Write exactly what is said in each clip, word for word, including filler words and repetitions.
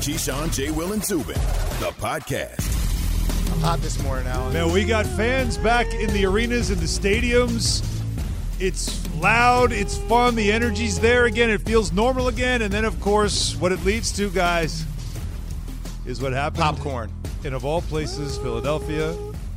Keyshawn, J. Will, and Zubin, the podcast. I'm hot this morning, Alan. Man, we got fans back in the arenas and the stadiums. It's loud. It's fun. The energy's there again. It feels normal again. And then, of course, what it leads to, guys, is what happened. Popcorn. In, of all places, Philadelphia.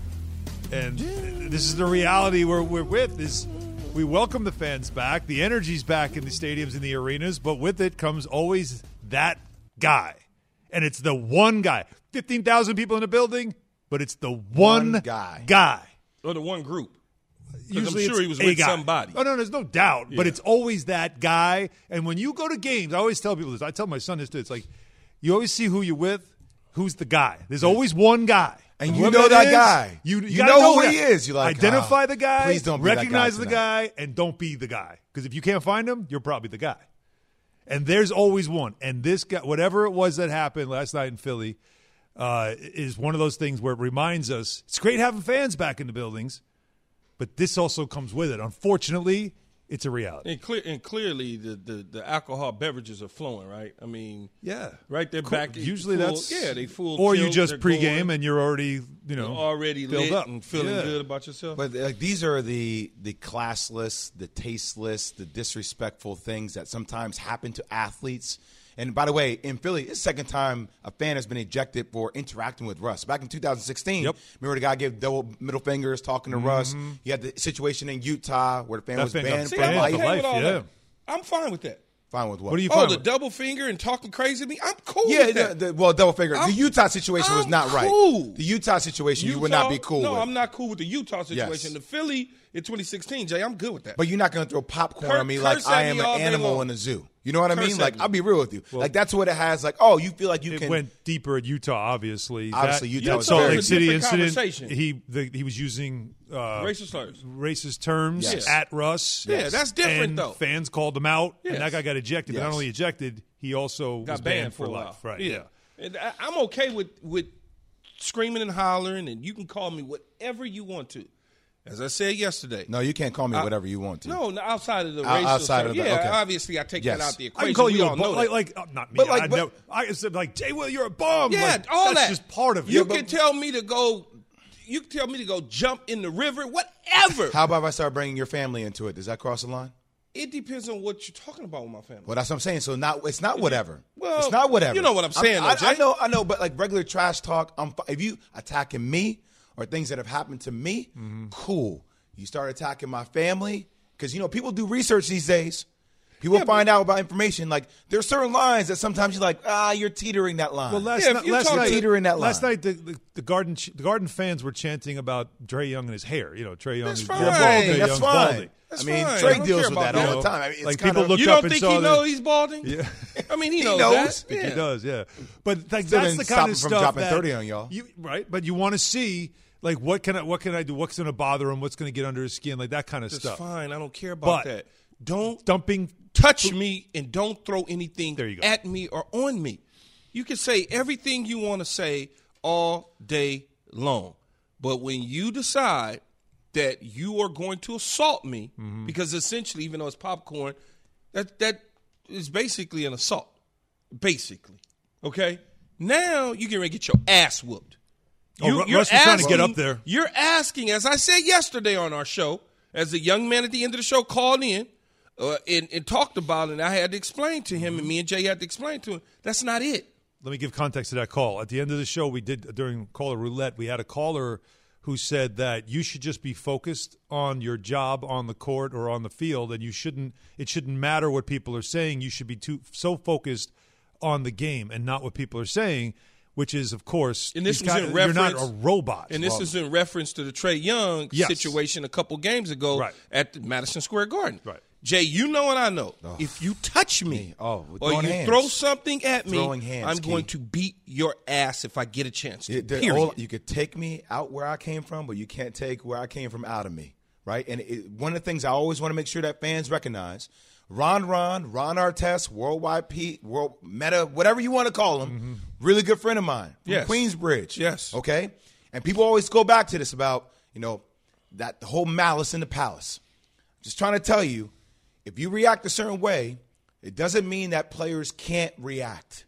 And this is the reality we're, we're with is we welcome the fans back. The energy's back in the stadiums and the arenas. But with it comes always that guy. And it's the one guy. fifteen thousand people in the building, but it's the one, One guy. guy. Or the one group. Usually I'm sure it's he was a with guy. somebody. Oh, no, there's no doubt. Yeah. But it's always that guy. And when you go to games, I always tell people this. I tell my son this too. It's like you always see who you're with, who's the guy. There's always one guy. And you Whoever know it that is, guy. You, you, You gotta know who that. he is. You're like, identify oh, the guy, please don't be that guy recognize the tonight. guy, and don't be the guy. Because if you can't find him, you're probably the guy. And there's always one. And this guy, whatever it was that happened last night in Philly, uh, is one of those things where it reminds us it's great having fans back in the buildings, but this also comes with it. Unfortunately, it's a reality. And, clear, and clearly, the, the, the alcohol beverages are flowing, right? I mean, Yeah, right there Cool. back. Usually full, that's yeah, they full. Or you tilt, just they're pregame going, and you're already you you're know already filled lit up and feeling Yeah. good about yourself. But like these are the the classless, the tasteless, the disrespectful things that sometimes happen to athletes. And by the way, in Philly, it's the second time a fan has been ejected for interacting with Russ. Back in two thousand sixteen, Yep. remember the guy gave double middle fingers talking to Russ? You had the situation in Utah where the fan That was fan got banned See, for banned I'm for life. okay life, with all yeah. that. I'm fine with that. Fine with what? What do you Oh, find the with? double finger and talking crazy to me? I'm cool Yeah, with the, that. the, well, double finger. I'm- the Utah situation was I'm not right. cool. The Utah situation you would Utah- not be cool no, with. I'm not cool with the Utah situation. Yes. The Philly in twenty sixteen, Jay, I'm good with that. But you're not going to throw popcorn Cur- on me like curse I at am me an all day animal long. in a zoo. You know what I Curse mean? at Like, me. I'll be real with you. like, that's what it has. Like, oh, you feel like you It can. went deeper at Utah, obviously. Obviously, That, Utah that was Salt very- Lake City Different incident. conversation. He the, he was using uh, Racist slurs. racist terms Yes. at Russ. Yeah, that's different, and though. Fans called him out, Yes. and that guy got ejected. But Yes. not only ejected, he also Got was banned, banned for a life. while. Right? Yeah. And I, I'm okay with, with screaming and hollering, and you can call me whatever you want to. As I said yesterday. No, you can't call me I- whatever you want to. No, no, outside of the Out- racial outside term. of the- yeah, okay. obviously I take Yes. that out the I equation. can call we you a all know bum. Like, that. like uh, not me. But like- I, but- know, I said like Jay Will, you're a bum. yeah, Like, all that's that. just part of it. You Yeah, can but- tell me to go. You can tell me to go jump in the river, whatever. How about if I start bringing your family into it? Does that cross the line? It depends on what you're talking about with my family. Well, that's what I'm saying. So not it's not whatever. Well, it's not whatever. you know what I'm saying, I, though, I Jay. know, I know, but like regular trash talk, I'm, fi- if you attacking me or things that have happened to me, Mm-hmm. cool. You start attacking my family because you know people do research these days. People find out about information. Like there's certain lines that sometimes you're like, ah, you're teetering that line. Well, last, Yeah, if night, you last talk night, teeter in that last line. night the, the, the garden the garden fans were chanting about Trey Young and his hair. You know, Trey Young That's is fine. balding. Trey that's Young's fine. balding. That's I mean, fine. I Trey don't deals care with about that all that. the time. I mean, it's Like, kind people of look You up don't and think saw he the- knows he's balding? Yeah. I mean, he, He knows, knows. that. I think Yeah. he does, yeah. But like, Still that's didn't the stop kind him of from stuff dropping that, thirty on y'all. You, right, but you want to see like what can I what can I do? What's going to bother him? What's going to get under his skin? Like that kind of That's stuff. fine. I don't care about But- that. Don't Dumping. touch me and don't throw anything There you go. at me or on me. You can say everything you want to say all day long. But when you decide that you are going to assault me, Mm-hmm. because essentially, even though it's popcorn, that that is basically an assault. Basically. Okay? Now you get ready to get your ass whooped. Oh, Ru- Russ was trying to get up there. You're asking, as I said yesterday on our show, as the young man at the end of the show called in uh, and, and talked about it, and I had to explain to him, and me and Jay had to explain to him, that's not it. Let me give context to that call. At the end of the show, we did during caller roulette, we had a caller who said that you should just be focused on your job on the court or on the field, and you shouldn't. It shouldn't matter what people are saying. You should be too so focused on the game and not what people are saying, which is, of course, And this he's was got- in you're not reference- a robot. And this is in reference to the Trey Young Yes. situation a couple games ago Right. at the Madison Square Garden. Right. Jay, you know and I know. If you touch me Oh, we're or throwing you hands. throw something at me, Throwing hands, I'm going Key. to beat your ass if I get a chance to. It- the- period. all- you could take me out where I came from, but you can't take where I came from out of me, right? And it, one of the things I always want to make sure that fans recognize, Ron Ron, Ron Artest, Worldwide Pete, World Meta, whatever you want to call him, Mm-hmm. really good friend of mine from Yes. Queensbridge. Yes. Okay? And people always go back to this about, you know, that the whole malice in the palace. Just trying to tell you, if you react a certain way, it doesn't mean that players can't react.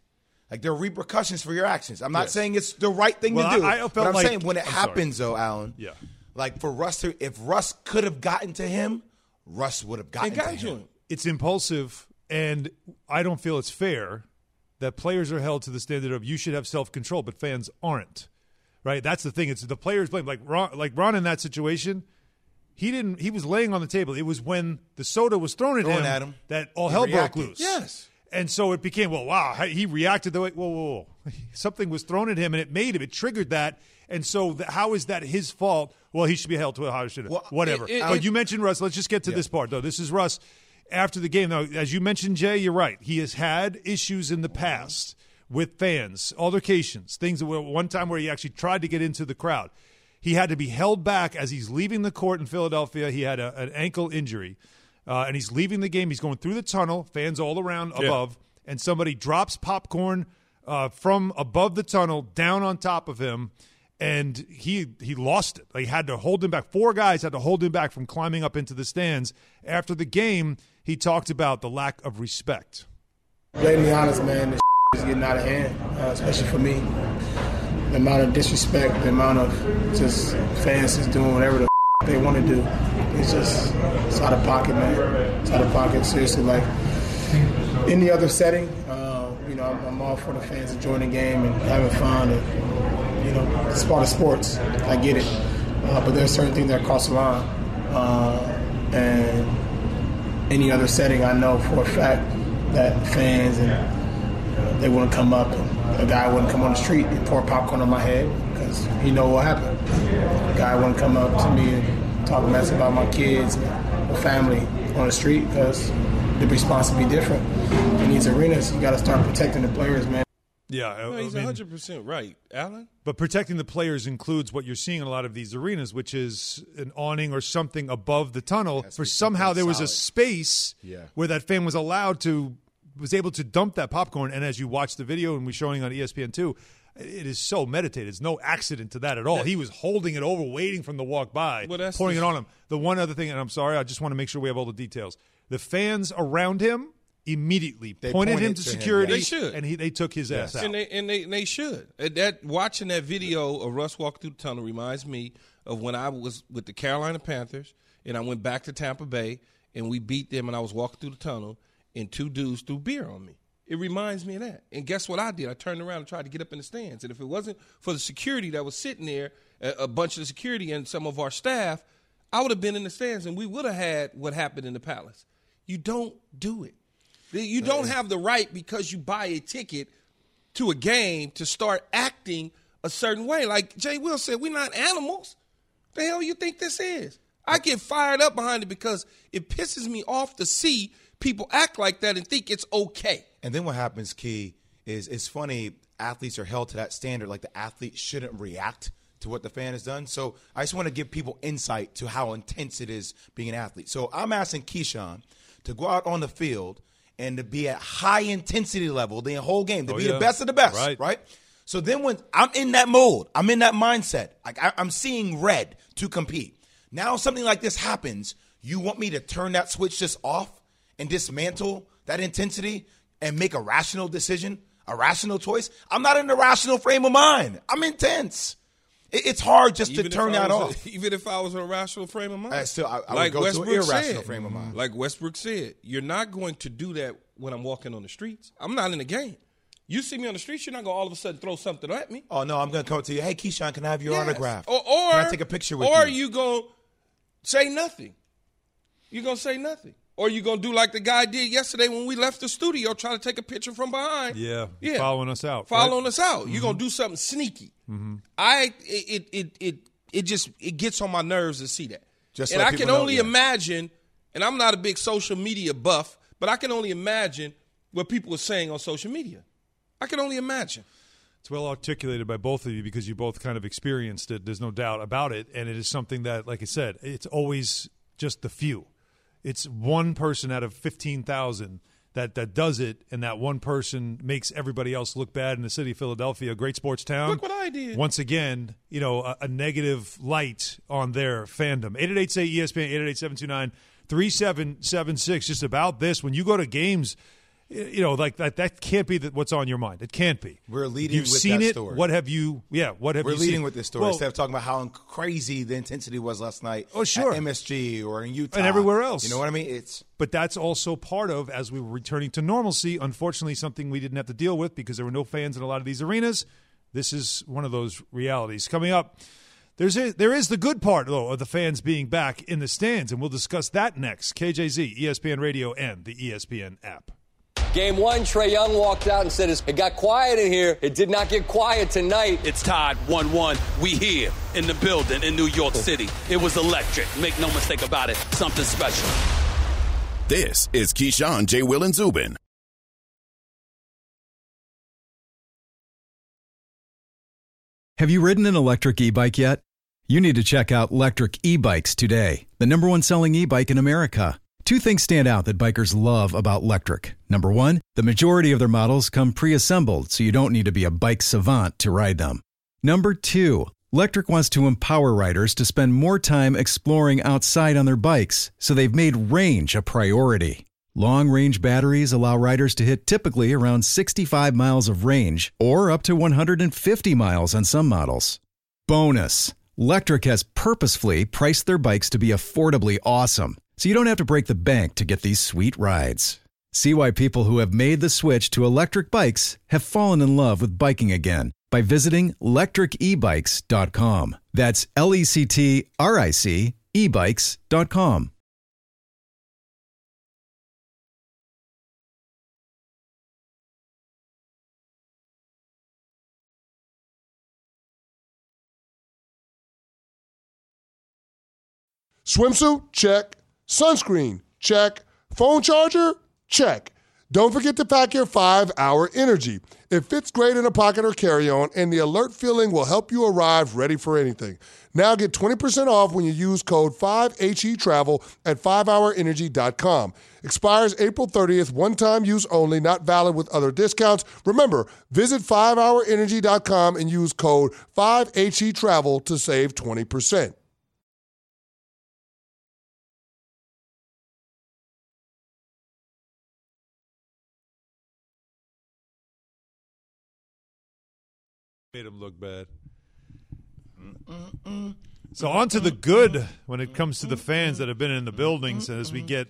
Like, there are repercussions for your actions. I'm not Yes. saying it's the right thing Well, to do. I- I felt but I'm like- saying when it I'm happens, though, Alan, Yeah. like for Russ to, if Russ could have gotten to him, Russ would have gotten And got to to him. him. It's impulsive, and I don't feel it's fair that players are held to the standard of you should have self-control, but fans aren't. Right? That's the thing. It's the players blame. Like Ron, like Ron in that situation, he didn't. He was laying on the table. It was when the soda was thrown at, Thrown him, at him. that all He hell reacted. broke loose. Yes. And so it became, well, wow, he reacted the way, whoa, whoa, whoa. Something was thrown at him, and it made him. It triggered that. And so the, how is that his fault? Well, he should be held to a higher standard. Well, Whatever. it- it- but it- you mentioned Russ. Let's just get to Yeah. this part, though. This is Russ after the game. Now, as you mentioned, Jay, you're right. He has had issues in the past with fans, altercations, things that were one time where he actually tried to get into the crowd. He had to be held back as he's leaving the court in Philadelphia. He had a, an ankle injury, uh, and he's leaving the game. He's going through the tunnel, fans all around Yeah. above, and somebody drops popcorn uh, from above the tunnel down on top of him, and he he lost it. They had to hold him back. Four guys had to hold him back from climbing up into the stands. After the game, he talked about the lack of respect. Blatantly honest, man, this is getting out of hand, uh, especially for me. The amount of disrespect, the amount of just fans just doing whatever the they want to do. It's just, it's out of pocket, man. It's out of pocket, seriously. Like, any other setting, uh, you know, I'm, I'm all for the fans enjoying the game and having fun. And, you know, it's part of sports. I get it. Uh, but there's certain things that cross the line. Uh, and any other setting, I know for a fact that fans and uh, they wouldn't come up and a guy wouldn't come on the street and pour popcorn on my head because he know what happened. A guy wouldn't come up to me and talk mess about my kids and my family on the street because the response would be different. In these arenas, you got to start protecting the players, man. Yeah, I- No, I he's mean- one hundred percent right, Alan. But protecting the players includes what you're seeing in a lot of these arenas, which is an awning or something above the tunnel. Has to For be somehow something there was a solid. space Yeah. where that fan was allowed to, was able to dump that popcorn. And as you watch the video, and we're showing on E S P N two, it is so meditated. There's no accident to that at all. He was holding it over, waiting for him to walk by, Well, that's pouring the- it on him. The one other thing, and I'm sorry, I just want to make sure we have all the details. The fans around him immediately They pointed, pointed him to to him, security, yeah. They should. and he, they took his ass out. And they and they and they should. And that watching that video of Russ walking through the tunnel reminds me of when I was with the Carolina Panthers and I went back to Tampa Bay and we beat them and I was walking through the tunnel and two dudes threw beer on me. It reminds me of that. And guess what I did? I turned around and tried to get up in the stands. And if it wasn't for the security that was sitting there, a, a bunch of the security and some of our staff, I would have been in the stands and we would have had what happened in the Palace. You don't do it. You don't have the right because you buy a ticket to a game to start acting a certain way. Like Jay Will said, we're not animals. The hell you think this is? I get fired up behind it because it pisses me off to see people act like that and think it's okay. And then what happens, Key, is it's funny, athletes are held to that standard, like the athlete shouldn't react to what the fan has done. So I just want to give people insight to how intense it is being an athlete. So I'm asking Keyshawn to go out on the field and to be at high intensity level the whole game, to Oh, be yeah. the best of the best, Right. right? So then when I'm in that mode, I'm in that mindset, like I, I'm seeing red to compete. Now something like this happens, you want me to turn that switch just off and dismantle that intensity and make a rational decision, a rational choice? I'm not in a rational frame of mind. I'm intense. It, it's hard just Even to if turn I that was off. a- even if I was in a rational frame of mind. I still- I- I would like go to an Westbrook irrational said, frame of mind. Like Westbrook said, you're not going to do that when I'm walking on the streets. I'm not in the game. You see me on the streets, you're not going to all of a sudden throw something at me. Oh, no, I'm going to come up to you. Hey, Keyshawn, can I have your Yes. autograph? Or, or can I take a picture with or you? you going to say nothing. You're going to say nothing. Or you going to do like the guy did yesterday when we left the studio, try to take a picture from behind. Yeah, yeah. following us out. Following right? us out. You're going to do something sneaky. I it, it it it just it gets on my nerves to see that. Just and let I can people know, only yeah. imagine, and I'm not a big social media buff, but I can only imagine what people are saying on social media. I can only imagine. It's well articulated by both of you because you both kind of experienced it. There's no doubt about it. And it is something that, like I said, it's always just the few. It's one person out of fifteen thousand that, that does it, and that one person makes everybody else look bad in the city of Philadelphia, a great sports town. Look what I did. Once again, you know, a, a negative light on their fandom. eight eight eight say E S P N, eight eight eight, seven two nine, three seven seven six. Just about this. When you go to games, You know, like that. That can't be the, what's on your mind. It can't be. We're leading You've with seen that it. story. What have you? Yeah. What have We're you leading seen? with this story Well, instead of talking about how crazy the intensity was last night. Oh, sure. At M S G or in Utah and everywhere else. You know what I mean? It's But that's also part of, as we were returning to normalcy, unfortunately something we didn't have to deal with because there were no fans in a lot of these arenas. This is one of those realities. Coming up, there's a, there is the good part, though, of the fans being back in the stands, and we'll discuss that next. K J Z, E S P N Radio, and the E S P N app. Game one, Trae Young walked out and said, it got quiet in here. It did not get quiet tonight. It's tied one one. We here in the building in New York City. It was electric. Make no mistake about it. Something special. This is Keyshawn, J. Will, and Zubin. Have you ridden an electric e-bike yet? You need to check out Lectric E-Bikes today, the number one selling e-bike in America. Two things stand out that bikers love about Lectric. Number one, the majority of their models come pre-assembled, so you don't need to be a bike savant to ride them. Number two, Lectric wants to empower riders to spend more time exploring outside on their bikes, so they've made range a priority. Long-range batteries allow riders to hit typically around sixty-five miles of range, or up to one hundred fifty miles on some models. Bonus, Lectric has purposefully priced their bikes to be affordably awesome, so you don't have to break the bank to get these sweet rides. See why people who have made the switch to electric bikes have fallen in love with biking again by visiting lectric e bikes dot com. That's L E C T R I C e bikes dot com. Swimsuit? Check. Sunscreen? Check. Phone charger? Check. Don't forget to pack your five hour Energy. It fits great in a pocket or carry-on, and the alert feeling will help you arrive ready for anything. Now get twenty percent off when you use code five H E travel at five hour energy dot com. Expires April thirtieth, one-time use only, not valid with other discounts. Remember, visit five hour energy dot com and use code five H E travel to save twenty percent. Made him look bad. So on to the good when it comes to the fans that have been in the buildings. And as we get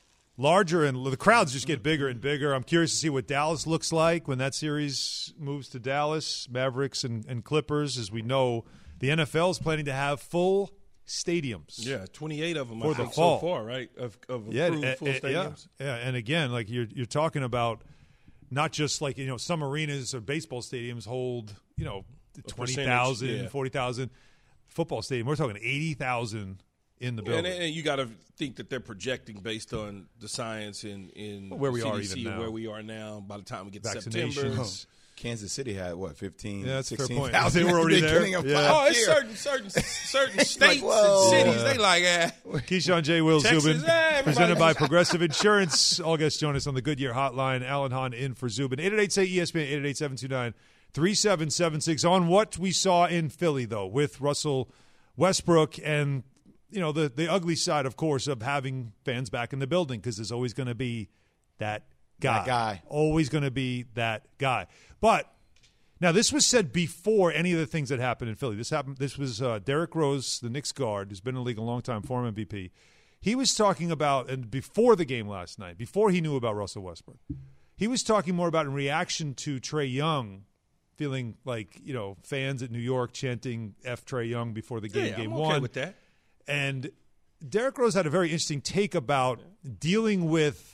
larger and the crowds just get bigger and bigger, I'm curious to see what Dallas looks like when that series moves to Dallas, Mavericks and, and Clippers. As we know, the N F L is planning to have full stadiums. Yeah, twenty-eight of them for I the think fall. so far, right? Of, of yeah, approved uh, full uh, stadiums. Yeah, yeah, and again, like you're you're talking about not just like, you know, some arenas or baseball stadiums hold, you know, twenty thousand, yeah. forty thousand. Football stadium, we're talking eighty thousand in the building. And, and you got to think that they're projecting based on the science in, in where we C D are C, even now. where we are now by the time we get to Vaccinations. September. Oh. Kansas City had, what, fifteen, yeah, that's sixteen a fair point. thousand They were already there. Yeah. Oh, it's certain certain certain states like, and cities. Yeah. They like, eh. Keyshawn J. Will Texas, Zubin, eh, presented by Progressive Insurance. All guests join us on the Goodyear Hotline. Alan Hahn in for Zubin. eight eight eight, say E S P N, eight eight eight, seven two nine, three seven seven six. On what we saw in Philly, though, with Russell Westbrook and, you know, the, the ugly side, of course, of having fans back in the building, because there's always going to be that guy. That guy. Always going to be that guy. But now, this was said before any of the things that happened in Philly. This happened. This was uh, Derrick Rose, the Knicks guard, who's been in the league a long time, former M V P. He was talking about, and before the game last night, before he knew about Russell Westbrook, he was talking more about in reaction to Trae Young, feeling like, you know, fans at New York chanting F Trae Young before the game, yeah, game I'm one. okay with that. And Derrick Rose had a very interesting take about dealing with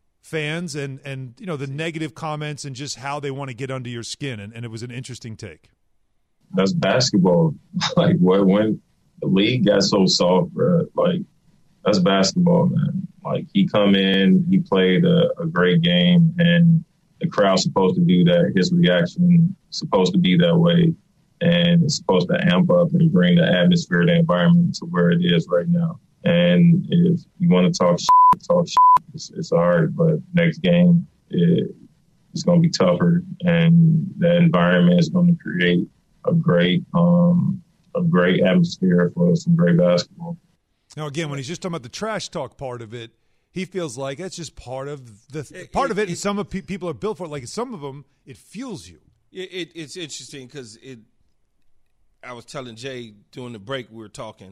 fans and, and you know, the negative comments and just how they want to get under your skin. And, and it was an interesting take. That's basketball. Like, when the league got so soft, bro, like, that's basketball, man. Like, he come in, he played a, a great game, and the crowd's supposed to do that. His reaction is supposed to be that way, and it's supposed to amp up and bring the atmosphere, the environment to where it is right now. And if you want to talk shit, talk shit. It's, it's all right, but next game, it, it's going to be tougher, and the environment is going to create a great, um, a great atmosphere for some great basketball. Now, again, when he's just talking about the trash talk part of it, he feels like it's just part of the it, part it, of it, it. And some of pe- people are built for it. Like some of them, it fuels you. It, it, it's interesting because it. I was telling Jay during the break we were talking,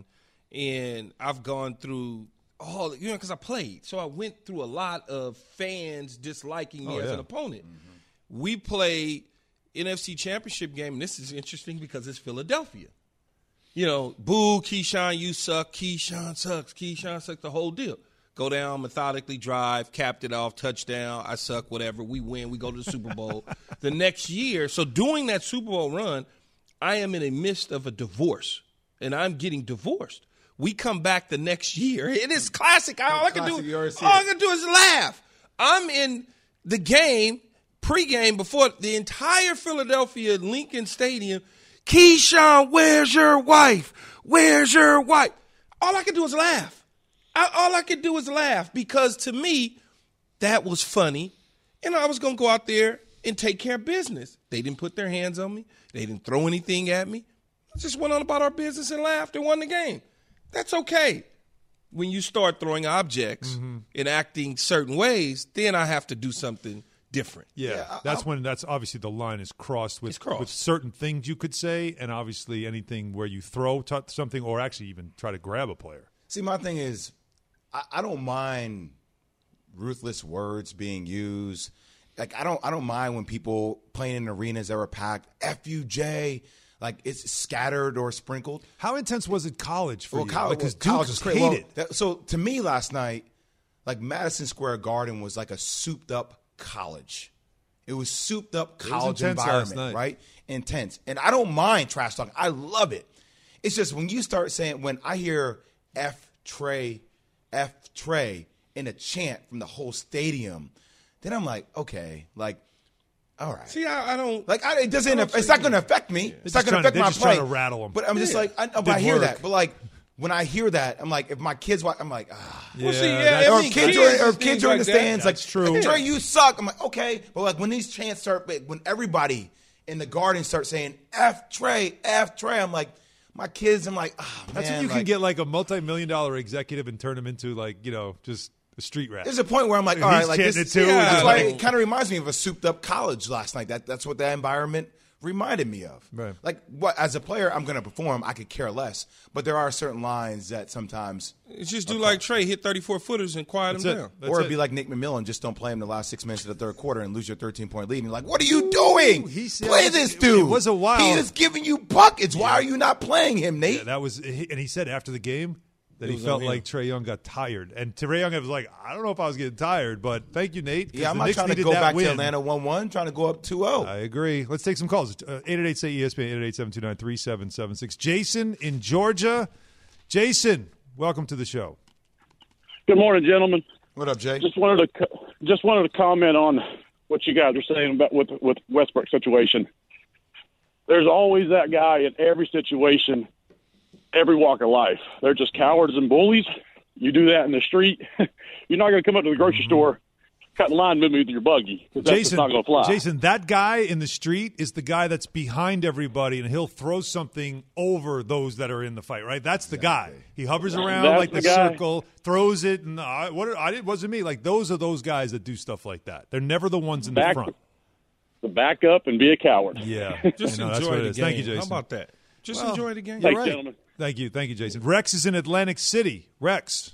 and I've gone through all you know because I played, so I went through a lot of fans disliking me oh, as yeah. an opponent. Mm-hmm. We played N F C Championship game, and this is interesting because it's Philadelphia. You know, boo, Keyshawn, you suck. Keyshawn sucks. Keyshawn sucks. The whole deal. Go down, methodically drive, capped it off, touchdown. I suck, whatever. We win. We go to the Super Bowl. The next year, so doing that Super Bowl run, I am in the midst of a divorce, and I'm getting divorced. We come back the next year. It is classic. All I can do, all I can do is laugh. I'm in the game, pregame, before the entire Philadelphia Lincoln Stadium. Keyshawn, where's your wife? Where's your wife? All I can do is laugh. I, all I could do is laugh because to me, that was funny, and I was going to go out there and take care of business. They didn't put their hands on me. They didn't throw anything at me. I just went on about our business and laughed and won the game. That's okay. When you start throwing objects mm-hmm. and acting certain ways, then I have to do something different. Yeah, yeah that's I'll, when that's obviously the line is crossed with, crossed with certain things you could say, and obviously anything where you throw t- something or actually even try to grab a player. See, my thing is, I, I don't mind ruthless words being used. Like I don't, I don't mind when people playing in arenas that were packed. F U J, like it's scattered or sprinkled. How intense was it college for well, you? College, because well, college was hated. Well, that, so to me last night, like Madison Square Garden was like a souped up college. It was souped up college environment, right? Intense, and I don't mind trash talking. I love it. It's just when you start saying, when I hear F Trey, F Trey in a chant from the whole stadium. Then I'm like, okay, like, all right. See, I, I don't like. I, it doesn't. It's not going to affect me. Yeah. It's not going to affect my just play. Trying to rattle them. But I'm yeah. just like, I, but I hear work. that. But like, when I hear that, I'm like, if my kids watch, I'm like, ah. Yeah, well, see, yeah, or if kids are, or if kids are in the like stands, that's like, true. Trey, you suck. I'm like, okay. But like, when these chants start, when everybody in the Garden starts saying F Trey, F Trey, I'm like, my kids, I'm like, ah, oh, man. That's when you like, can get like a multi-million dollar executive and turn them into like, you know, just. A street rat. There's a point where I'm like, all right, like this. Too. Yeah, that's why it kind of reminds me of a souped-up college last night. That that's what that environment reminded me of. Right. Like, what as a player, I'm going to perform. I could care less, but there are certain lines that sometimes it's just do like Trey, hit thirty-four footers and quiet that's him it. down, that's or it. be like Nick McMillan, just don't play him the last six minutes of the third quarter and lose your thirteen point lead. And you're like, what are you doing? He said, play this dude. It was a while. He is giving you buckets. Yeah. Why are you not playing him, Nate? Yeah, that was, and he said after the game. That he was felt like Trae Young got tired. And Trae Young was like, I don't know if I was getting tired, but thank you, Nate. Yeah, I'm the not Knicks trying to go that back win. to Atlanta one one, trying to go up two oh. I agree. Let's take some calls. Uh, eight eight eight, say E S P N, eight eight eight, seven two nine, three seven seven six. Jason in Georgia. Jason, welcome to the show. Good morning, gentlemen. What up, Jay? Just wanted to just wanted to comment on what you guys are saying about with with Westbrook situation. There's always that guy in every situation, every walk of life. They're just cowards and bullies. You do that in the street, you're not going to come up to the grocery mm-hmm. store, cut the line with me with your buggy. That's Jason, just not going to fly. Jason, that guy in the street is the guy that's behind everybody, and he'll throw something over those that are in the fight. Right? That's the exactly. guy. He hovers around that's like the, the circle, throws it, and uh, what? I it wasn't me. Like those are those guys that do stuff like that. They're never the ones in back, the front. To back up and be a coward. Yeah, just know, enjoy that's what the it is. game. Thank you, Jason. How about that? Just well, enjoy the game. Thanks, right. gentlemen. Thank you. Thank you, Jason. Rex is in Atlantic City. Rex.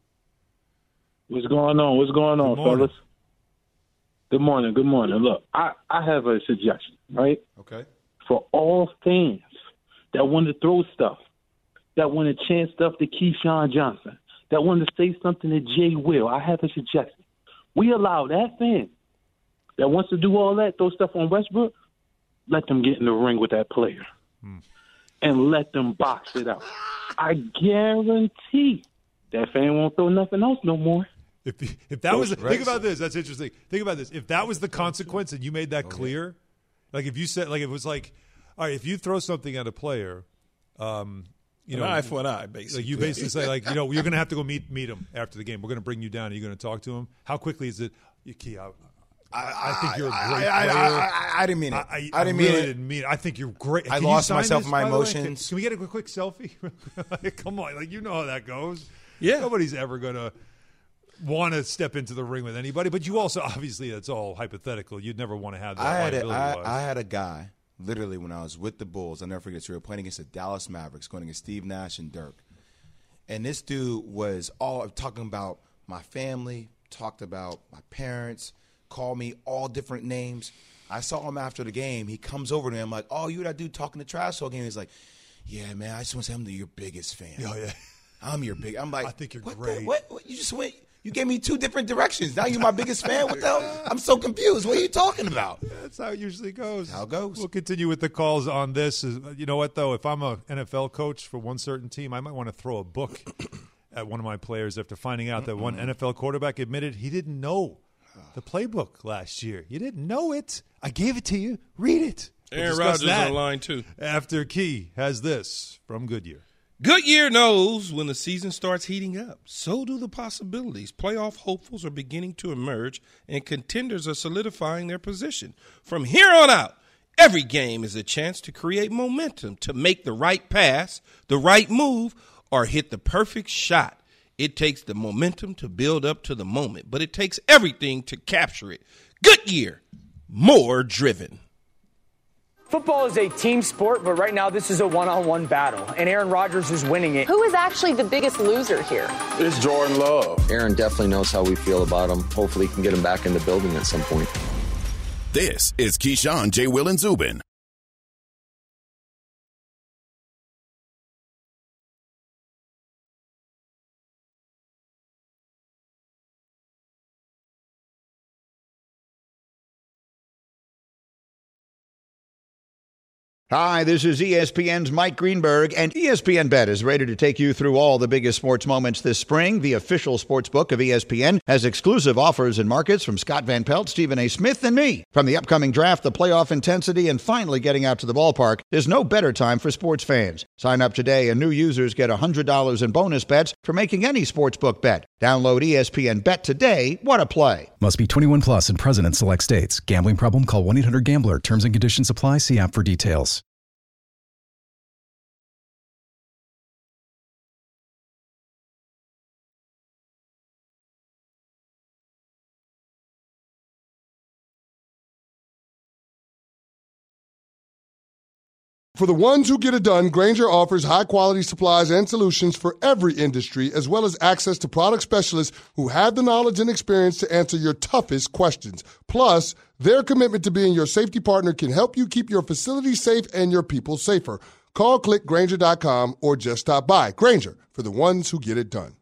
What's going on? What's going on, fellas? Good morning. Good morning. Look, I, I have a suggestion, right? Okay. For all fans that want to throw stuff, that want to chant stuff to Keyshawn Johnson, that want to say something to Jay Will, I have a suggestion. We allow that fan that wants to do all that, throw stuff on Westbrook, let them get in the ring with that player. Hmm. And let them box it out. I guarantee that fan won't throw nothing else no more. If if that was – think about this. That's interesting. Think about this. If that was the consequence and you made that clear, like if you said – like it was like, all right, if you throw something at a player, um, you know – an eye for an eye, basically. Like you basically say, like, you know, you're going to have to go meet meet him after the game. We're going to bring you down. Are you going to talk to him? How quickly is it – Key, I, I, I think you're a great I, I, player. I, I, I didn't mean it. I, I, I didn't really mean it. didn't mean it. I think you're great. I Can lost you sign myself this, in my by the way? emotions. Can, can we get a quick selfie? Come on. Like, you know how that goes. Yeah. Nobody's ever going to – want to step into the ring with anybody, but you also, obviously, it's all hypothetical. You'd never want to have that I had, a, liability-wise. I, I had a guy, literally, when I was with the Bulls, I'll never forget this, we were playing against the Dallas Mavericks, going against Steve Nash and Dirk. And this dude was all talking about my family, talked about my parents, called me all different names. I saw him after the game. He comes over to me. I'm like, oh, you that dude talking the trash all game? He's like, yeah, man, I just want to say I'm your biggest fan. Oh, yeah. I'm your big. I'm like, I think you're what great. The, what, what? You just went. You gave me two different directions. Now you're my biggest fan. What the hell? I'm so confused. What are you talking about? That's how it usually goes. How it goes. We'll continue with the calls on this. You know what, though? If I'm a N F L coach for one certain team, I might want to throw a book at one of my players after finding out that one N F L quarterback admitted he didn't know the playbook last year. You didn't know it. I gave it to you. Read it. We'll Aaron Rodgers on line, too. After Key has this from Goodyear. Goodyear knows when the season starts heating up. So do the possibilities. Playoff hopefuls are beginning to emerge, and contenders are solidifying their position. From here on out, every game is a chance to create momentum, to make the right pass, the right move, or hit the perfect shot. It takes the momentum to build up to the moment, but it takes everything to capture it. Goodyear, more driven. Football is a team sport, but right now this is a one-on-one battle, and Aaron Rodgers is winning it. Who is actually the biggest loser here? It's Jordan Love. Aaron definitely knows how we feel about him. Hopefully he can get him back in the building at some point. This is Keyshawn, J. Will, and Zubin. Hi, this is E S P N's Mike Greenberg, and E S P N Bet is ready to take you through all the biggest sports moments this spring. The official sports book of E S P N has exclusive offers and markets from Scott Van Pelt, Stephen A. Smith, and me. From the upcoming draft, the playoff intensity, and finally getting out to the ballpark, there's no better time for sports fans. Sign up today, and new users get one hundred dollars in bonus bets for making any sportsbook bet. Download E S P N Bet today. What a play. Must be twenty-one plus and present in select states. Gambling problem? Call one eight hundred gambler. Terms and conditions apply. See app for details. For the ones who get it done, Grainger offers high-quality supplies and solutions for every industry, as well as access to product specialists who have the knowledge and experience to answer your toughest questions. Plus, their commitment to being your safety partner can help you keep your facility safe and your people safer. Call, click Grainger dot com, or just stop by. Grainger, for the ones who get it done.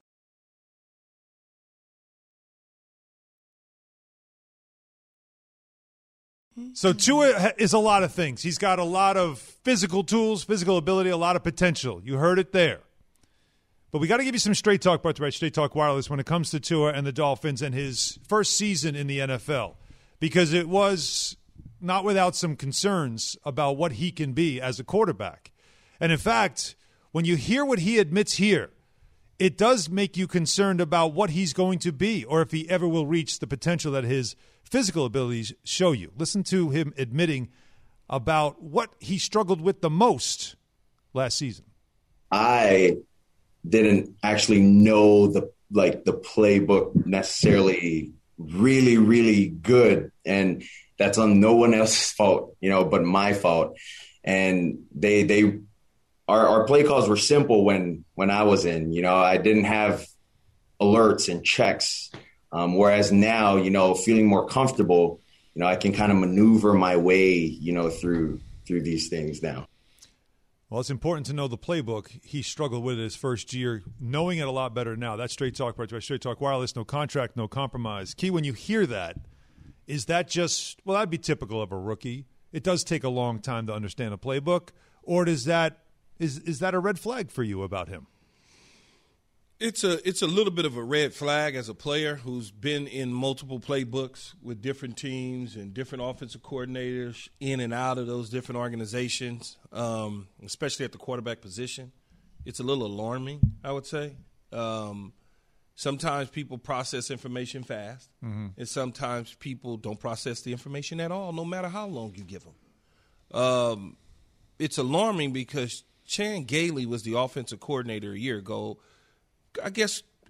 So Tua is a lot of things. He's got a lot of physical tools, physical ability, a lot of potential. You heard it there. But we got to give you some straight talk, brought to you by Straight Talk Wireless, when it comes to Tua and the Dolphins and his first season in the N F L, because it was not without some concerns about what he can be as a quarterback. And in fact, when you hear what he admits here, it does make you concerned about what he's going to be or if he ever will reach the potential that his physical abilities show you. Listen to him admitting about what he struggled with the most last season. I didn't actually know the like the playbook necessarily really, really good. And that's on no one else's fault, you know, but my fault. And they they our, our play calls were simple when when I was in, you know, I didn't have alerts and checks. Um, whereas now, you know, feeling more comfortable, you know, I can kind of maneuver my way, you know, through through these things now. Well, it's important to know the playbook. He struggled with it his first year, knowing it a lot better now. That's Straight Talk, right? Straight Talk Wireless, no contract, no compromise. Key, when you hear that, is that just, well, that'd be typical of a rookie. It does take a long time to understand a playbook. Or does that, is is that a red flag for you about him? It's a it's a little bit of a red flag as a player who's been in multiple playbooks with different teams and different offensive coordinators in and out of those different organizations, um, especially at the quarterback position. It's a little alarming, I would say. Um, sometimes people process information fast, mm-hmm. and sometimes people don't process the information at all, no matter how long you give them. Um, it's alarming because Chan Gailey was the offensive coordinator a year ago. I guess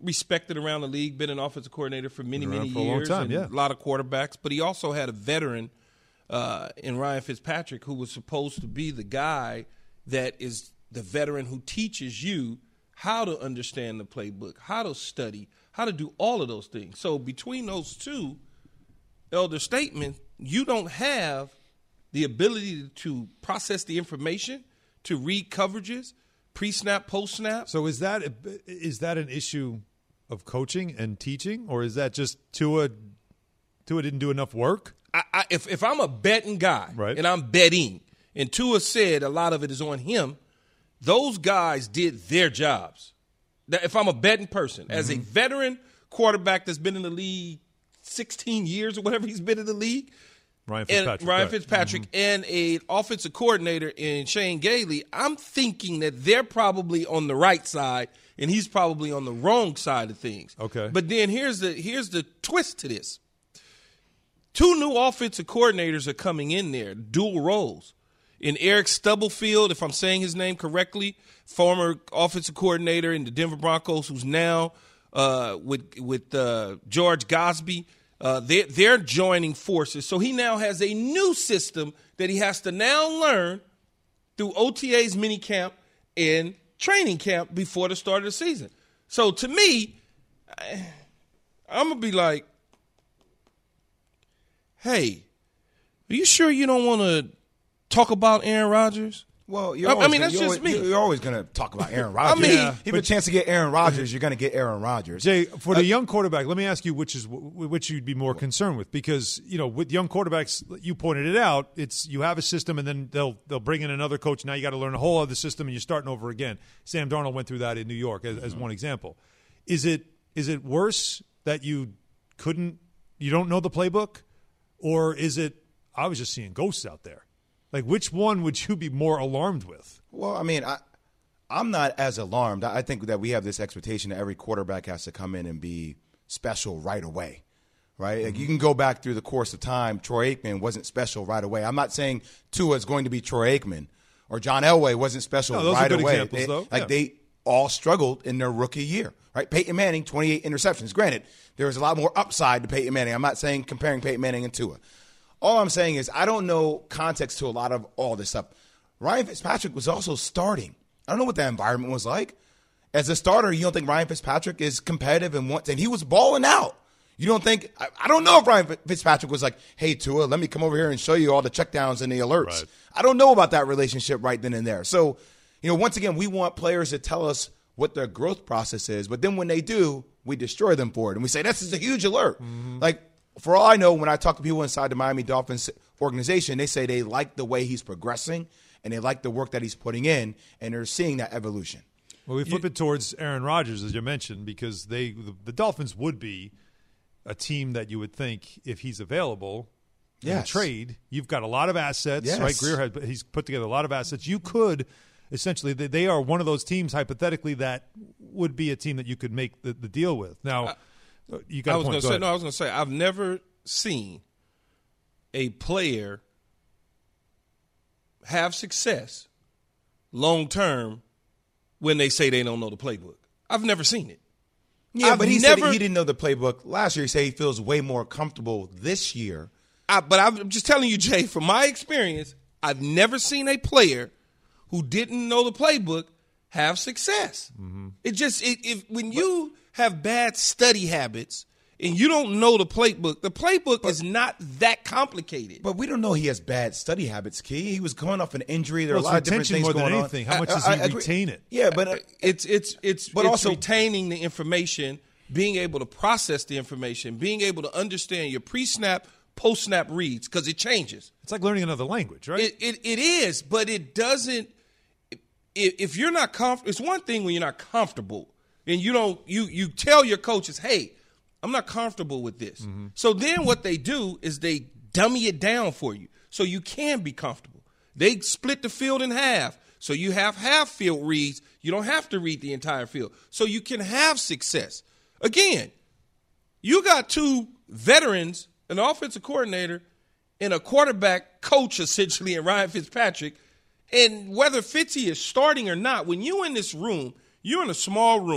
respected around the league, been an offensive coordinator for many, Been around many for a long years. time, and yeah. a lot of quarterbacks. But he also had a veteran uh, in Ryan Fitzpatrick who was supposed to be the guy that is the veteran who teaches you how to understand the playbook, how to study, how to do all of those things. So between those two elder statements, you don't have the ability to process the information, to read coverages, pre-snap, post-snap. So is that is that an issue of coaching and teaching, or is that just Tua Tua didn't do enough work? I, I, if if I'm a betting guy, right. and I'm betting, and Tua said a lot of it is on him, those guys did their jobs. That if I'm a betting person, mm-hmm. as a veteran quarterback that's been in the league sixteen years or whatever he's been in the league, Ryan Fitzpatrick, and Ryan right. Fitzpatrick mm-hmm. and an offensive coordinator in Shane Gailey, I'm thinking that they're probably on the right side and he's probably on the wrong side of things. Okay. But then here's the here's the twist to this. Two new offensive coordinators are coming in there, dual roles. In Eric Stubblefield, if I'm saying his name correctly, former offensive coordinator in the Denver Broncos, who's now uh, with with uh, George Gosby. Uh, they're, they're joining forces. So he now has a new system that he has to now learn through O T A's minicamp and training camp before the start of the season. So to me, I, I'm going to be like, hey, are you sure you don't want to talk about Aaron Rodgers? Well, you're I, always I mean, gonna, that's you're just always, me. You're always going to talk about Aaron Rodgers. I mean, yeah, if you have a chance to get Aaron Rodgers, you're going to get Aaron Rodgers. Jay, for uh, the young quarterback, let me ask you which is which you'd be more concerned with, because you know with young quarterbacks, you pointed it out. It's you have a system, and then they'll they'll bring in another coach. Now you got to learn a whole other system, and you're starting over again. Sam Darnold went through that in New York as, as one example. Is it is it worse that you couldn't you don't know the playbook, or is it I was just seeing ghosts out there? Like, which one would you be more alarmed with? Well, I mean, I, I'm not as alarmed. I think that we have this expectation that every quarterback has to come in and be special right away, right? Mm-hmm. Like, you can go back through the course of time. Troy Aikman wasn't special right away. I'm not saying Tua is going to be Troy Aikman, or John Elway wasn't special no, those right are good away. Examples, they, though. like, yeah. they all struggled in their rookie year, right? Peyton Manning, twenty-eight interceptions. Granted, there was a lot more upside to Peyton Manning. I'm not saying comparing Peyton Manning and Tua. All I'm saying is I don't know context to a lot of all this stuff. Ryan Fitzpatrick was also starting. I don't know what that environment was like. As a starter, you don't think Ryan Fitzpatrick is competitive and wants, and he was balling out. You don't think, I, I don't know if Ryan Fitzpatrick was like, hey, Tua, let me come over here and show you all the checkdowns and the alerts. Right. I don't know about that relationship right then and there. So, you know, once again, we want players to tell us what their growth process is, but then when they do, we destroy them for it. And we say, this is a huge alert. Mm-hmm. Like, for all I know, when I talk to people inside the Miami Dolphins organization, they say they like the way he's progressing and they like the work that he's putting in, and they're seeing that evolution. Well, we flip you, it towards Aaron Rodgers, as you mentioned, because they the, the Dolphins would be a team that you would think, if he's available in yes. a trade, you've got a lot of assets, yes. right? Greer had, he's put together a lot of assets. You could essentially, they, they are one of those teams, hypothetically, that would be a team that you could make the, the deal with. Now, I, You got I was going to say no. I was going to say I've never seen a player have success long term when they say they don't know the playbook. I've never seen it. Yeah, I've but he never, said he didn't know the playbook last year. He said he feels way more comfortable this year. I, but I'm just telling you, Jay, from my experience, I've never seen a player who didn't know the playbook have success. Mm-hmm. It just it, if when you have bad study habits and you don't know the playbook, the playbook but, is not that complicated. But we don't know he has bad study habits, Key. He was coming off an injury. There well, are a lot of different things more going than on. Anything. How much does he I, I retain it? Yeah, but uh, it's it's it's but it's also retaining the information, being able to process the information, being able to understand your pre-snap, post-snap reads, because it changes. It's like learning another language, right? It it, it is, but it doesn't. If, if you're not comfortable, it's one thing when you're not comfortable and you don't you you tell your coaches, hey, I'm not comfortable with this. Mm-hmm. So then what they do is they dummy it down for you so you can be comfortable. They split the field in half. So you have half field reads. You don't have to read the entire field. So you can have success. Again, you got two veterans, an offensive coordinator, and a quarterback coach, essentially, in Ryan Fitzpatrick. And whether Fitzy is starting or not, when you're in this room, you're in a small room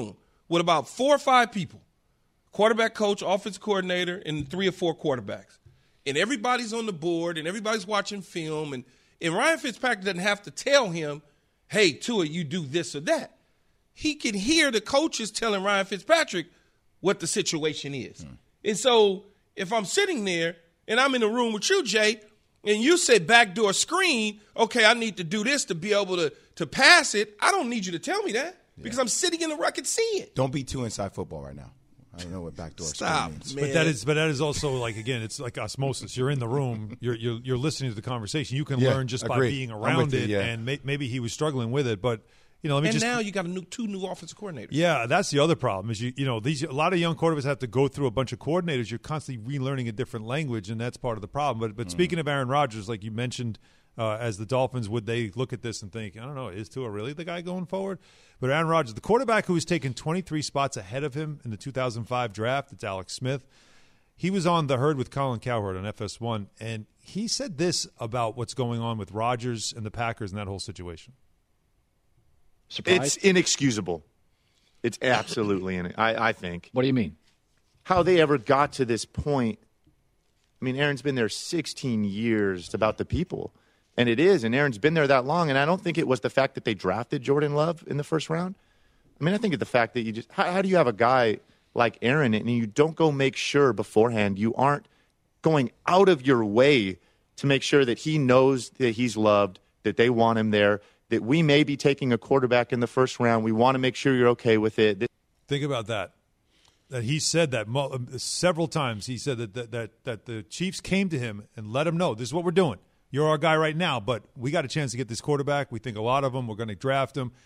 with about four or five people, quarterback coach, offensive coordinator, and three or four quarterbacks. And everybody's on the board, and everybody's watching film, and, and Ryan Fitzpatrick doesn't have to tell him, hey, Tua, you do this or that. He can hear the coaches telling Ryan Fitzpatrick what the situation is. Mm. And so if I'm sitting there and I'm in the room with you, Jay, and you said backdoor screen, okay, I need to do this to be able to, to pass it, I don't need you to tell me that yeah. because I'm sitting in the room, I can see it. Don't be too inside football right now. I don't know what backdoor Stop, screen means. Man. But that is, but that is also like again, it's like osmosis. You're in the room, you're you're, you're listening to the conversation. You can yeah, learn just agreed. by being around you, it. yeah. And may, maybe he was struggling with it, but you know, let me and just. now you got a new two new offensive coordinators. Yeah, that's the other problem. Is you you know these a lot of young quarterbacks have to go through a bunch of coordinators. You're constantly relearning a different language, and that's part of the problem. But but mm. speaking of Aaron Rodgers, like you mentioned. Uh, as the Dolphins, would they look at this and think, I don't know, is Tua really the guy going forward? But Aaron Rodgers, the quarterback who was taken twenty-three spots ahead of him in the two thousand five draft, it's Alex Smith. He was on The Herd with Colin Cowherd on F S one, and he said this about what's going on with Rodgers and the Packers in that whole situation. Surprise? It's inexcusable. It's absolutely, in, I, I think. What do you mean? How they ever got to this point. I mean, Aaron's been there sixteen years. It's about the people. And it is, and Aaron's been there that long, and I don't think it was the fact that they drafted Jordan Love in the first round. I mean, I think it's the fact that you just how, – how do you have a guy like Aaron and you don't go make sure beforehand you aren't going out of your way to make sure that he knows that he's loved, that they want him there, that we may be taking a quarterback in the first round. We want to make sure you're okay with it. Think about that. That he said that mo- several times. He said that, that, that, that the Chiefs came to him and let him know, this is what we're doing. You're our guy right now, but we got a chance to get this quarterback. We think a lot of him. We're going to draft him.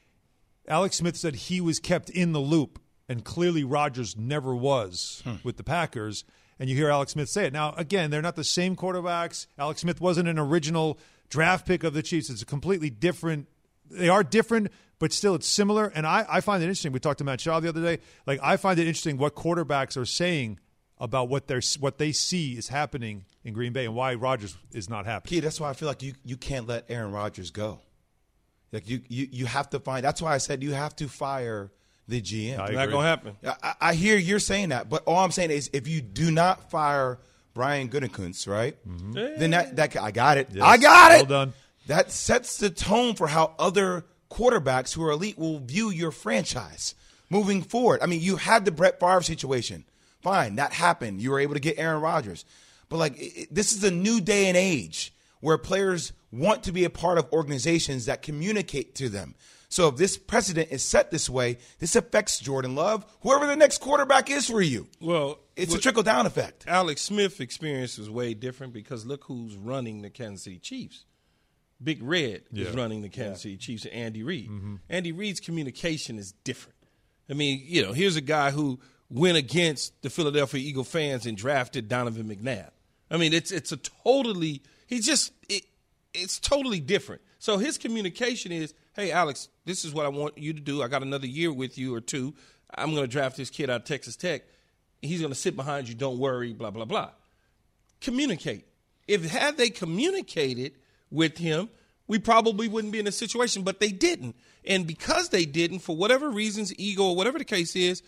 Alex Smith said he was kept in the loop, and clearly Rodgers never was hmm. with the Packers. And you hear Alex Smith say it. Now, again, they're not the same quarterbacks. Alex Smith wasn't an original draft pick of the Chiefs. It's a completely different – they are different, but still it's similar. And I, I find it interesting. We talked to Matt Shaw the other day. Like, I find it interesting what quarterbacks are saying about what they're what they see is happening in Green Bay and why Rodgers is not happy. Key, that's why I feel like you, you can't let Aaron Rodgers go. Like you, you you have to find. That's why I said you have to fire the G M. It's not gonna happen. I, I hear you're saying that, but all I'm saying is if you do not fire Brian Gutekunst, right? Mm-hmm. Yeah. Then that that I got it. Yes. I got it. Well done. That sets the tone for how other quarterbacks who are elite will view your franchise moving forward. I mean, you had the Brett Favre situation. Fine, that happened. You were able to get Aaron Rodgers. But, like, it, this is a new day and age where players want to be a part of organizations that communicate to them. So if this precedent is set this way, this affects Jordan Love, whoever the next quarterback is for you. Well, it's a trickle-down effect. Alex Smith's experience is way different because look who's running the Kansas City Chiefs. Big Red yeah. is running the Kansas yeah. City Chiefs and Andy Reid. Mm-hmm. Andy Reid's communication is different. I mean, you know, here's a guy who – went against the Philadelphia Eagle fans and drafted Donovan McNabb. I mean, it's it's a totally – he's just it, – it's totally different. So his communication is, hey, Alex, this is what I want you to do. I got another year with you or two. I'm going to draft this kid out of Texas Tech. He's going to sit behind you. Don't worry, blah, blah, blah. Communicate. If had they communicated with him, we probably wouldn't be in this situation, but they didn't. And because they didn't, for whatever reasons, ego or whatever the case is,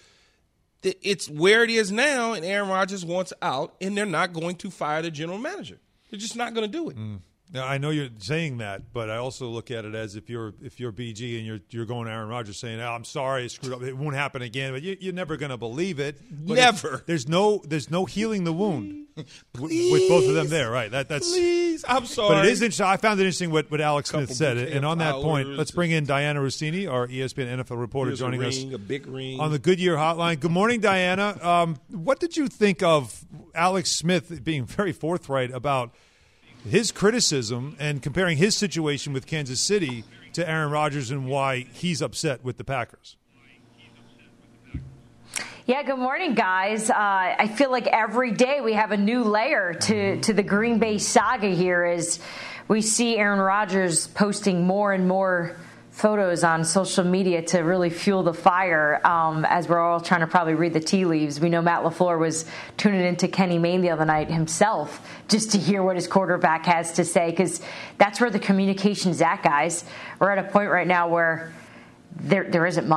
it's where it is now, and Aaron Rodgers wants out, and they're not going to fire the general manager. They're just not going to do it. Mm. Now, I know you're saying that, but I also look at it as if you're if you're B G and you're you're going to Aaron Rodgers saying, oh, "I'm sorry, I screwed up. It won't happen again." But you, you're never going to believe it. But never. There's no there's no healing the wound please, with both of them there, right? That that's. Please, I'm sorry. But it is interesting. I found it interesting what, what Alex Smith said, and on that hours. point, let's bring in Diana Rossini, our E S P N N F L reporter, Here's joining a ring, us a big ring. on the Goodyear Hotline. Good morning, Diana. Um, what did you think of Alex Smith being very forthright about his criticism and comparing his situation with Kansas City to Aaron Rodgers and why he's upset with the Packers? Yeah, good morning, guys. Uh, I feel like every day we have a new layer to, to the Green Bay saga here as we see Aaron Rodgers posting more and more photos on social media to really fuel the fire um, as we're all trying to probably read the tea leaves. We know Matt LaFleur was tuning into Kenny Mayne the other night himself just to hear what his quarterback has to say, because that's where the communication's at, guys. We're at a point right now where there there isn't much.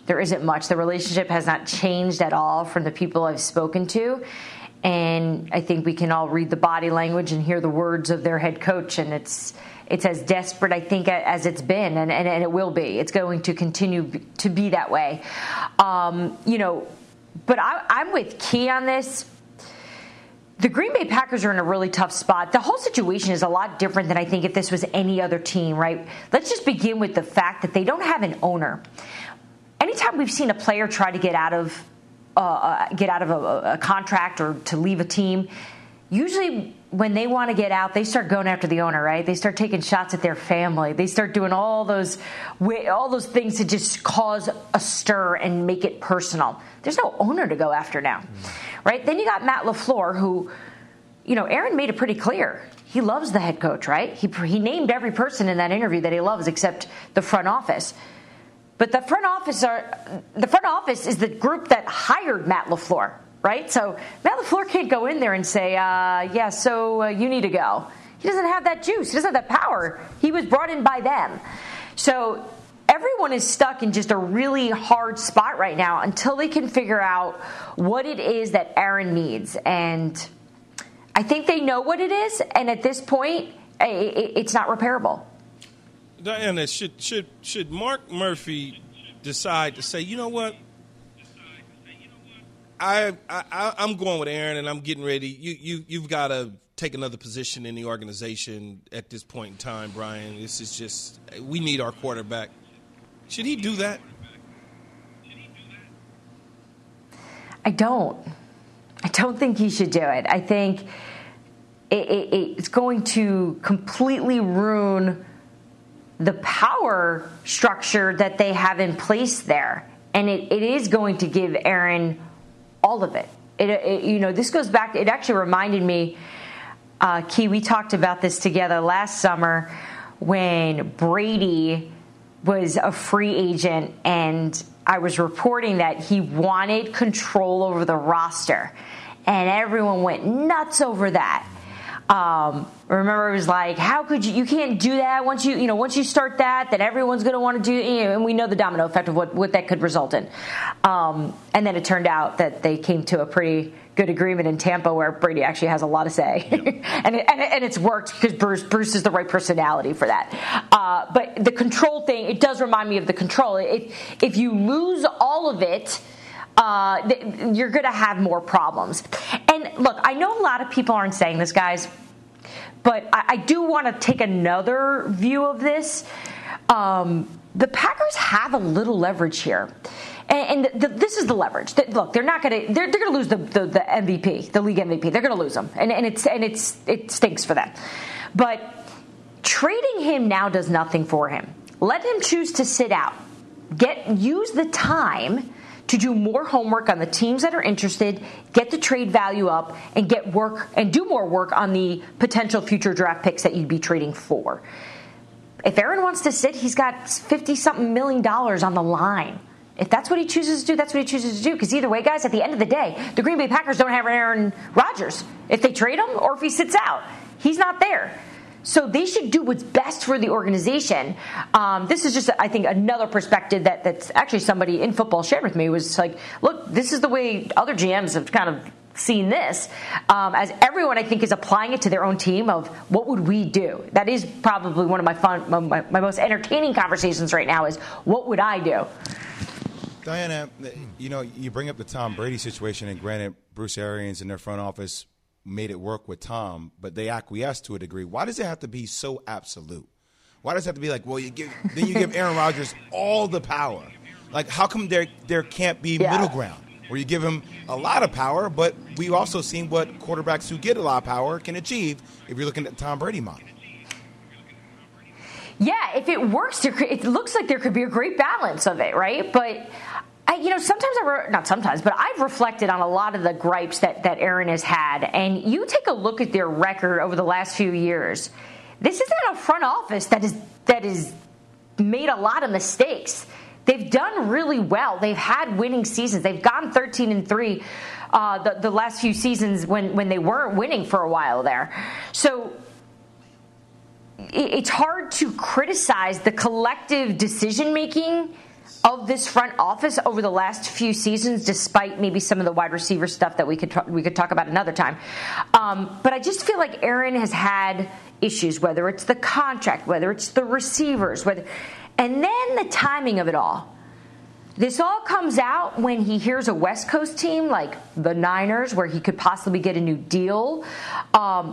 There isn't much. The relationship has not changed at all from the people I've spoken to. And I think we can all read the body language and hear the words of their head coach. And it's it's as desperate, I think, as it's been. And, and, and it will be. It's going to continue to be that way. Um, you know, but I, I'm with Key on this. The Green Bay Packers are in a really tough spot. The whole situation is a lot different than I think if this was any other team, right? Let's just begin with the fact that they don't have an owner. Anytime we've seen a player try to get out of uh, get out of a, a contract or to leave a team, usually when they want to get out, they start going after the owner, right? They start taking shots at their family. They start doing all those all those things to just cause a stir and make it personal. There's no owner to go after now, right? Then you got Matt LaFleur, who, you know, Aaron made it pretty clear. He loves the head coach, right? He he named every person in that interview that he loves except the front office. But the front office are the front office is the group that hired Matt LaFleur, right? So Matt LaFleur can't go in there and say, uh, yeah, so uh, you need to go. He doesn't have that juice. He doesn't have that power. He was brought in by them. So everyone is stuck in just a really hard spot right now until they can figure out what it is that Aaron needs. And I think they know what it is. And at this point, it's not repairable. Diana, should should should Mark Murphy decide to say, you know what, I, I I'm going with Aaron and I'm getting ready. You you you've got to take another position in the organization at this point in time, Brian. This is just, we need our quarterback. Should he do that? I don't. I don't think he should do it. I think it, it, it's going to completely ruin the power structure that they have in place there. And it, it is going to give Aaron all of it. It, it. You know, this goes back, it actually reminded me, uh, Key, we talked about this together last summer when Brady was a free agent and I was reporting that he wanted control over the roster. And everyone went nuts over that. Um, remember, it was like, how could you, you can't do that once you, you know, once you start that, then everyone's going to want to do, you know, and we know the domino effect of what, what that could result in. Um, and then it turned out that they came to a pretty good agreement in Tampa where Brady actually has a lot to say. Yep. and, it, and, it, and it's worked because Bruce, Bruce is the right personality for that. Uh, but the control thing, it does remind me of the control. If, if you lose all of it, Uh, th- you're going to have more problems. And look, I know a lot of people aren't saying this, guys, but I, I do want to take another view of this. Um, the Packers have a little leverage here. And, and the, the, this is the leverage. The, look, they're not going to. They're, they're going to lose the, the, the M V P, the league M V P. They're going to lose them, and, and it's and it's it stinks for them. But trading him now does nothing for him. Let him choose to sit out. Get use the time to do more homework on the teams that are interested, get the trade value up, and get work and do more work on the potential future draft picks that you'd be trading for. If Aaron wants to sit, he's got fifty-something million dollars on the line. If that's what he chooses to do, that's what he chooses to do. Because either way, guys, at the end of the day, the Green Bay Packers don't have Aaron Rodgers. If they trade him or if he sits out, he's not there. So they should do what's best for the organization. Um, this is just, I think, another perspective that that's actually somebody in football shared with me was like, look, this is the way other G Ms have kind of seen this. Um, as everyone, I think, is applying it to their own team of what would we do? That is probably one of my fun, my, my most entertaining conversations right now is what would I do? Diana, you know, you bring up the Tom Brady situation, and granted, Bruce Arians and their front office made it work with Tom, but they acquiesced to a degree. Why does it have to be so absolute? Why does it have to be like, well, you give then you give Aaron Rodgers all the power? Like, how come there there can't be yeah. middle ground where you give him a lot of power, but we've also seen what quarterbacks who get a lot of power can achieve if you're looking at the Tom Brady model? Yeah, if it works, it looks like there could be a great balance of it, right? But I, you know, sometimes I re- not sometimes, but I've reflected on a lot of the gripes that, that Aaron has had, and you take a look at their record over the last few years. This isn't a front office that is that is made a lot of mistakes. They've done really well. They've had winning seasons. They've gone thirteen and three uh, the the last few seasons when when they weren't winning for a while there. So it's hard to criticize the collective decision making of this front office over the last few seasons, despite maybe some of the wide receiver stuff that we could t- we could talk about another time. Um, but I just feel like Aaron has had issues, whether it's the contract, whether it's the receivers, whether, and then the timing of it all. This all comes out when he hears a West Coast team like the Niners, where he could possibly get a new deal. Um,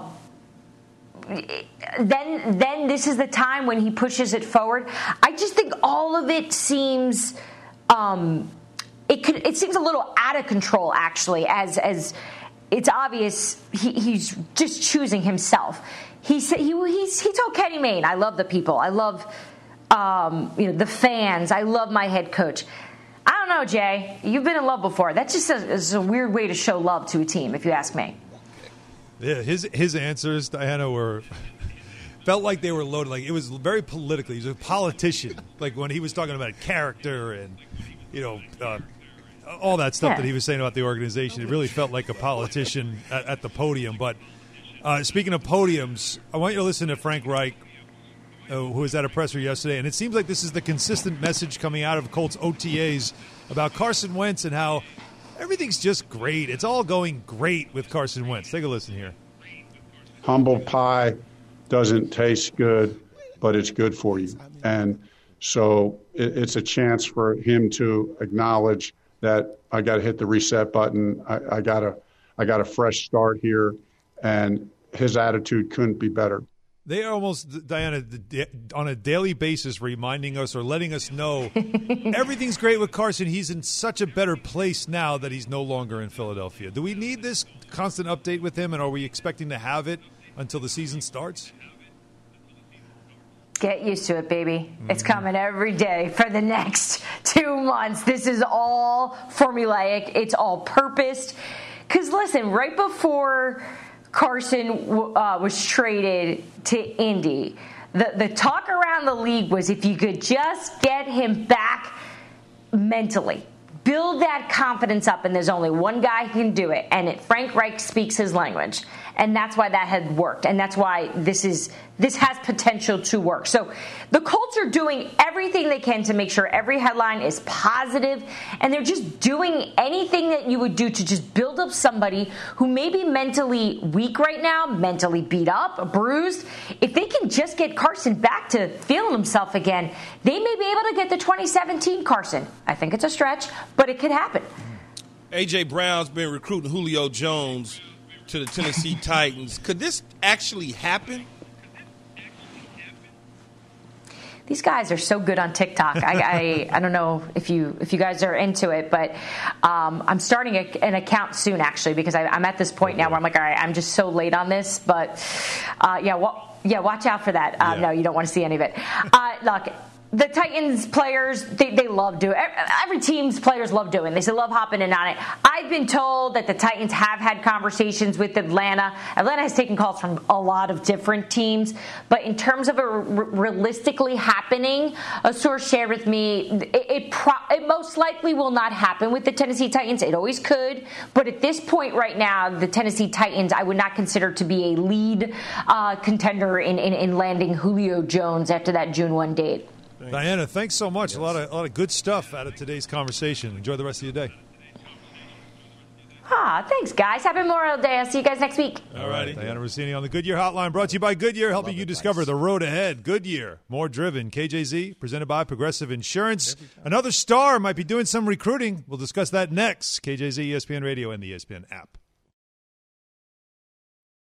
then then this is the time when he pushes it forward. I just think all of it seems um, it could it seems a little out of control, actually, as as it's obvious he, he's just choosing himself. He said he he's, he told Kenny Mayne, "I love the people. I love um, you know the fans. I love my head coach." I don't know, Jay. You've been in love before. That's just a, is a weird way to show love to a team, if you ask me. Yeah, his his answers, Diana, were felt like they were loaded. Like it was very political. He was a politician. Like when he was talking about character and you know uh, all that stuff yeah. that he was saying about the organization, it really felt like a politician at, at the podium. But uh, speaking of podiums, I want you to listen to Frank Reich, uh, who was at a presser yesterday, and it seems like this is the consistent message coming out of Colts O T As about Carson Wentz and how everything's just great. It's all going great with Carson Wentz. Take a listen here. Humble pie doesn't taste good, but it's good for you. And so it, it's a chance for him to acknowledge that I got to hit the reset button. I, I got a, I got a fresh start here, and his attitude couldn't be better. They are almost, Diana, on a daily basis reminding us or letting us know everything's great with Carson. He's in such a better place now that he's no longer in Philadelphia. Do we need this constant update with him, and are we expecting to have it until the season starts? Get used to it, baby. Mm-hmm. It's coming every day for the next two months. This is all formulaic. It's all purposed. Because, listen, right before Carson uh, was traded to Indy, the, the talk around the league was if you could just get him back mentally, build that confidence up, and there's only one guy who can do it, and it, Frank Reich speaks his language, and that's why that had worked, and that's why this is this has potential to work. So the Colts are doing everything they can to make sure every headline is positive, and they're just doing anything that you would do to just build up somebody who may be mentally weak right now, mentally beat up, bruised. If they can just get Carson back to feeling himself again, they may be able to get the twenty seventeen Carson. I think it's a stretch, but it could happen. A J. Brown's been recruiting Julio Jones to the Tennessee Titans. Could this actually happen? These guys are so good on TikTok. I, I I don't know if you if you guys are into it, but um, I'm starting a, an account soon, actually, because I, I'm at this point now where I'm like, all right, I'm just so late on this. But uh, yeah, well, yeah, watch out for that. Uh, yeah. No, you don't want to see any of it. Uh, look. The Titans players, they, they love doing every team's players love doing this. They love hopping in on it. I've been told that the Titans have had conversations with Atlanta. Atlanta has taken calls from a lot of different teams. But in terms of it realistically happening, a source shared with me, it, it, pro, it most likely will not happen with the Tennessee Titans. It always could. But at this point right now, the Tennessee Titans, I would not consider to be a lead uh, contender in, in, in landing Julio Jones after that June first date. Thanks. Diana, thanks so much. Yes. A lot of a lot of good stuff out of today's conversation. Enjoy the rest of your day. Ah, thanks, guys. Happy Memorial Day. I'll see you guys next week. All righty. Diana Rossini on the Goodyear Hotline, brought to you by Goodyear, helping Love you discover advice. The road ahead. Goodyear, more driven. K J Z, presented by Progressive Insurance. Another star might be doing some recruiting. We'll discuss that next. K J Z, E S P N Radio, and the E S P N app.